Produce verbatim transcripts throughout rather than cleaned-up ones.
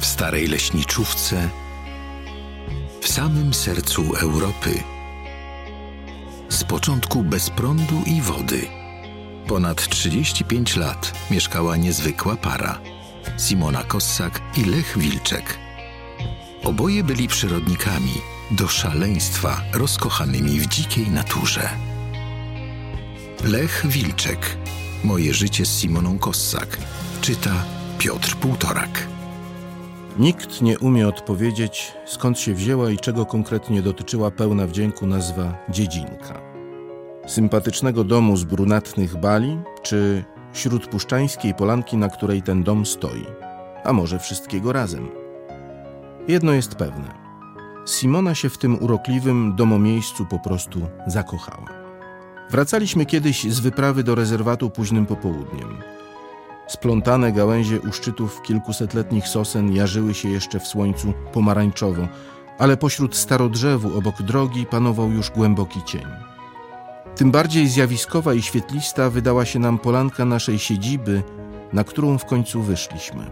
w starej leśniczówce, w samym sercu Europy. Z początku bez prądu i wody. Ponad trzydzieści pięć lat mieszkała niezwykła para. Simona Kossak i Lech Wilczek. Oboje byli przyrodnikami, do szaleństwa rozkochanymi w dzikiej naturze. Lech Wilczek. Moje życie z Simoną Kossak. Czyta Piotr Półtorak. Nikt nie umie odpowiedzieć, skąd się wzięła i czego konkretnie dotyczyła pełna wdzięku nazwa Dziedzinka. Sympatycznego domu z brunatnych bali, czy śródpuszczańskiej polanki, na której ten dom stoi? A może wszystkiego razem? Jedno jest pewne. Simona się w tym urokliwym domomiejscu po prostu zakochała. Wracaliśmy kiedyś z wyprawy do rezerwatu późnym popołudniem. Splątane gałęzie u szczytów kilkusetletnich sosen jarzyły się jeszcze w słońcu pomarańczowo, ale pośród starodrzewu obok drogi panował już głęboki cień. Tym bardziej zjawiskowa i świetlista wydała się nam polanka naszej siedziby, na którą w końcu wyszliśmy.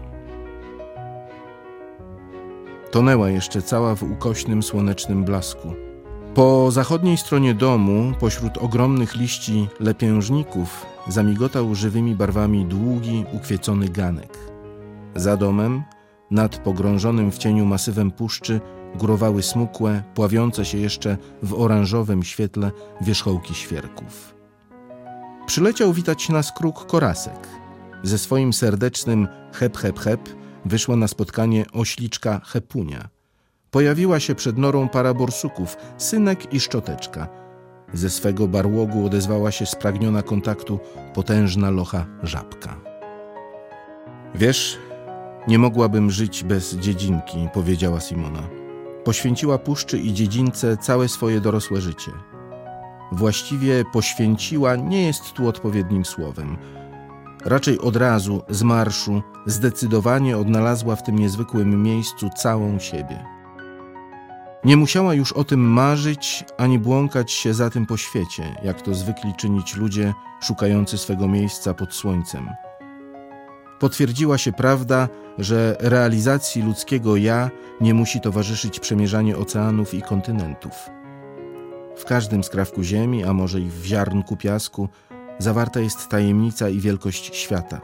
Tonęła jeszcze cała w ukośnym słonecznym blasku. Po zachodniej stronie domu, pośród ogromnych liści lepiężników, zamigotał żywymi barwami długi, ukwiecony ganek. Za domem, nad pogrążonym w cieniu masywem puszczy, górowały smukłe, pławiące się jeszcze w oranżowym świetle wierzchołki świerków. Przyleciał witać nas kruk Korasek. Ze swoim serdecznym hep, hep, hep wyszła na spotkanie ośliczka Hepunia. Pojawiła się przed norą para borsuków, Synek i Szczoteczka. Ze swego barłogu odezwała się spragniona kontaktu potężna locha Żabka. Wiesz, nie mogłabym żyć bez Dziedzinki, powiedziała Simona. Poświęciła puszczy i Dziedzince całe swoje dorosłe życie. Właściwie poświęciła nie jest tu odpowiednim słowem. Raczej od razu, z marszu, zdecydowanie odnalazła w tym niezwykłym miejscu całą siebie. Nie musiała już o tym marzyć, ani błąkać się za tym po świecie, jak to zwykli czynić ludzie szukający swego miejsca pod słońcem. Potwierdziła się prawda, że realizacji ludzkiego ja nie musi towarzyszyć przemierzanie oceanów i kontynentów. W każdym skrawku ziemi, a może i w ziarnku piasku, zawarta jest tajemnica i wielkość świata.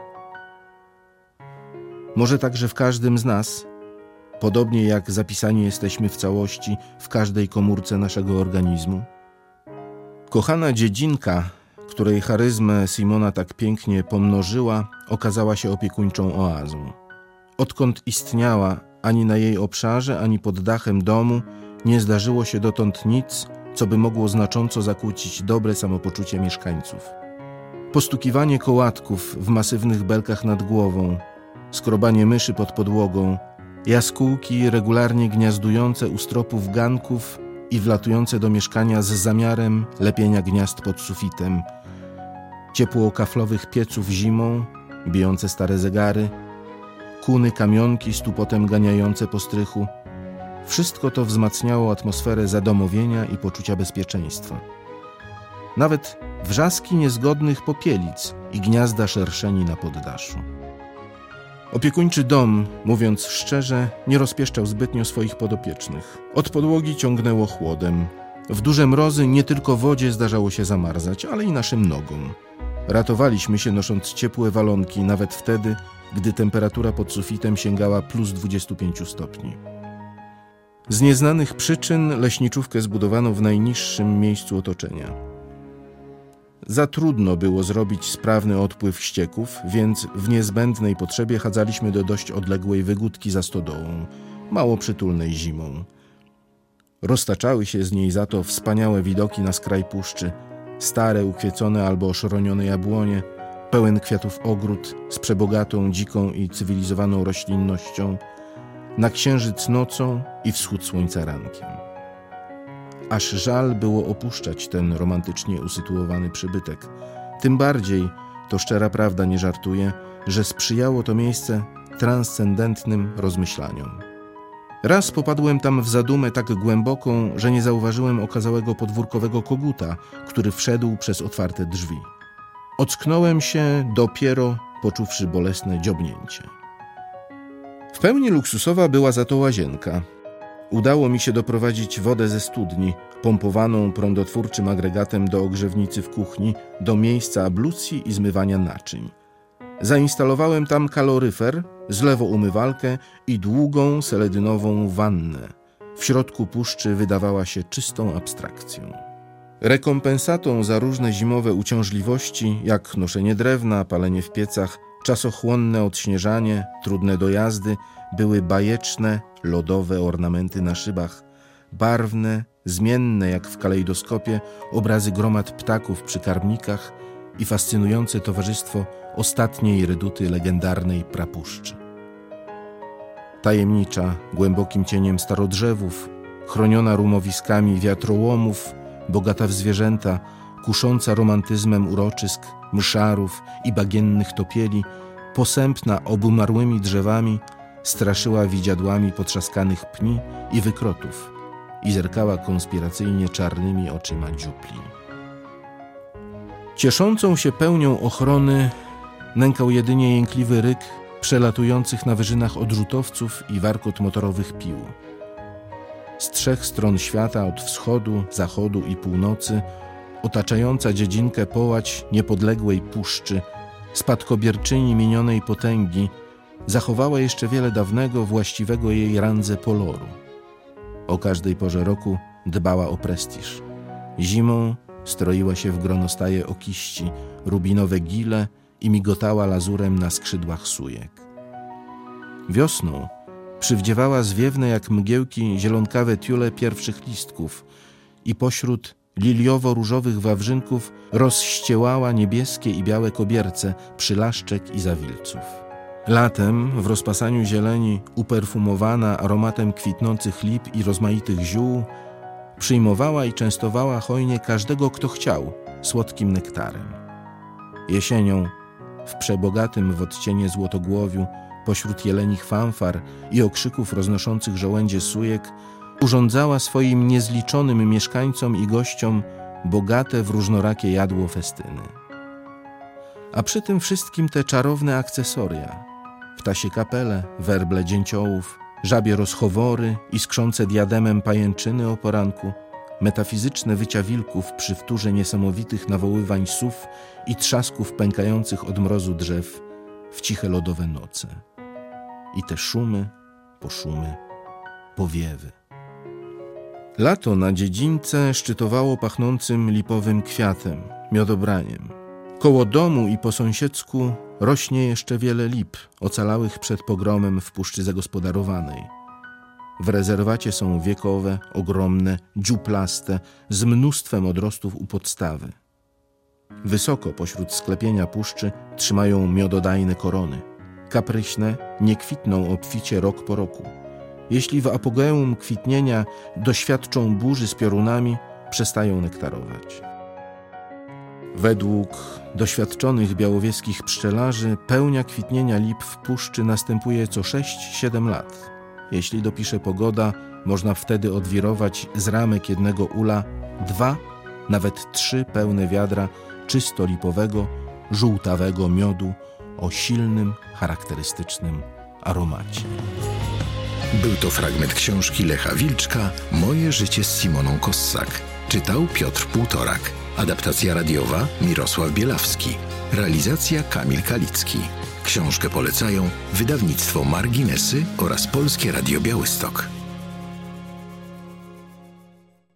Może także w każdym z nas, podobnie jak zapisani jesteśmy w całości w każdej komórce naszego organizmu. Kochana Dziedzinka, której charyzmę Simona tak pięknie pomnożyła, okazała się opiekuńczą oazą. Odkąd istniała, ani na jej obszarze, ani pod dachem domu nie zdarzyło się dotąd nic, co by mogło znacząco zakłócić dobre samopoczucie mieszkańców. Postukiwanie kołatków w masywnych belkach nad głową, skrobanie myszy pod podłogą, jaskółki regularnie gniazdujące u stropów ganków i wlatujące do mieszkania z zamiarem lepienia gniazd pod sufitem, ciepło kaflowych pieców zimą, bijące stare zegary, kuny kamionki z tupotem ganiające po strychu. Wszystko to wzmacniało atmosferę zadomowienia i poczucia bezpieczeństwa. Nawet wrzaski niezgodnych popielic i gniazda szerszeni na poddaszu. Opiekuńczy dom, mówiąc szczerze, nie rozpieszczał zbytnio swoich podopiecznych. Od podłogi ciągnęło chłodem. W duże mrozy nie tylko wodzie zdarzało się zamarzać, ale i naszym nogom. Ratowaliśmy się nosząc ciepłe walonki, nawet wtedy, gdy temperatura pod sufitem sięgała plus dwadzieścia pięć stopni. Z nieznanych przyczyn leśniczówkę zbudowano w najniższym miejscu otoczenia. Za trudno było zrobić sprawny odpływ ścieków, więc w niezbędnej potrzebie chadzaliśmy do dość odległej wygódki za stodołą, mało przytulnej zimą. Roztaczały się z niej za to wspaniałe widoki na skraj puszczy, stare, ukwiecone albo oszronione jabłonie, pełen kwiatów ogród z przebogatą, dziką i cywilizowaną roślinnością, na księżyc nocą i wschód słońca rankiem. Aż żal było opuszczać ten romantycznie usytuowany przybytek. Tym bardziej, to szczera prawda, nie żartuję, że sprzyjało to miejsce transcendentnym rozmyślaniom. Raz popadłem tam w zadumę tak głęboką, że nie zauważyłem okazałego podwórkowego koguta, który wszedł przez otwarte drzwi. Ocknąłem się dopiero, poczuwszy bolesne dziobnięcie. W pełni luksusowa była za to łazienka. Udało mi się doprowadzić wodę ze studni, pompowaną prądotwórczym agregatem do ogrzewnicy w kuchni, do miejsca ablucji i zmywania naczyń. Zainstalowałem tam kaloryfer, zlewoumywalkę i długą seledynową wannę. W środku puszczy wydawała się czystą abstrakcją. Rekompensatą za różne zimowe uciążliwości, jak noszenie drewna, palenie w piecach, czasochłonne odśnieżanie, trudne dojazdy, były bajeczne, lodowe ornamenty na szybach, barwne, zmienne jak w kalejdoskopie obrazy gromad ptaków przy karmnikach i fascynujące towarzystwo ostatniej reduty legendarnej prapuszczy. Tajemnicza, głębokim cieniem starodrzewów, chroniona rumowiskami wiatrołomów, bogata w zwierzęta, kusząca romantyzmem uroczysk, mszarów i bagiennych topieli, posępna obumarłymi drzewami, straszyła widziadłami potrzaskanych pni i wykrotów i zerkała konspiracyjnie czarnymi oczyma dziupli. Cieszącą się pełnią ochrony nękał jedynie jękliwy ryk przelatujących na wyżynach odrzutowców i warkot motorowych pił. Z trzech stron świata, od wschodu, zachodu i północy, otaczająca dziedzinkę połać niepodległej puszczy, spadkobierczyni minionej potęgi, zachowała jeszcze wiele dawnego, właściwego jej randze poloru. O każdej porze roku dbała o prestiż. Zimą stroiła się w gronostaje okiści, rubinowe gile i migotała lazurem na skrzydłach sujek. Wiosną przywdziewała zwiewne jak mgiełki zielonkawe tiule pierwszych listków i pośród liliowo-różowych wawrzynków rozściełała niebieskie i białe kobierce przylaszczek i zawilców. Latem w rozpasaniu zieleni, uperfumowana aromatem kwitnących lip i rozmaitych ziół, przyjmowała i częstowała hojnie każdego, kto chciał, słodkim nektarem. Jesienią, w przebogatym w odcienie złotogłowiu, pośród jelenich fanfar i okrzyków roznoszących żołędzie sujek, urządzała swoim niezliczonym mieszkańcom i gościom bogate w różnorakie jadło festyny. A przy tym wszystkim te czarowne akcesoria, ptasie kapele, werble dzięciołów, żabie rozchowory i skrzące diademem pajęczyny o poranku, metafizyczne wycia wilków przy wtórze niesamowitych nawoływań sów i trzasków pękających od mrozu drzew w ciche lodowe noce. I te szumy, poszumy, powiewy. Lato na dziedzińce szczytowało pachnącym lipowym kwiatem, miodobraniem. Koło domu i po sąsiedzku rośnie jeszcze wiele lip, ocalałych przed pogromem w puszczy zagospodarowanej. W rezerwacie są wiekowe, ogromne, dziuplaste, z mnóstwem odrostów u podstawy. Wysoko pośród sklepienia puszczy trzymają miododajne korony. Kapryśne nie kwitną obficie rok po roku. Jeśli w apogeum kwitnienia doświadczą burzy z piorunami, przestają nektarować. Według doświadczonych białowieskich pszczelarzy pełnia kwitnienia lip w puszczy następuje co sześć siedem lat. Jeśli dopisze pogoda, można wtedy odwirować z ramek jednego ula dwa, nawet trzy pełne wiadra czysto lipowego, żółtawego miodu o silnym, charakterystycznym aromacie. Był to fragment książki Lecha Wilczka Moje życie z Simoną Kossak. Czytał Piotr Półtorak. Adaptacja radiowa Mirosław Bielawski. Realizacja Kamil Kalicki. Książkę polecają wydawnictwo Marginesy oraz Polskie Radio Białystok.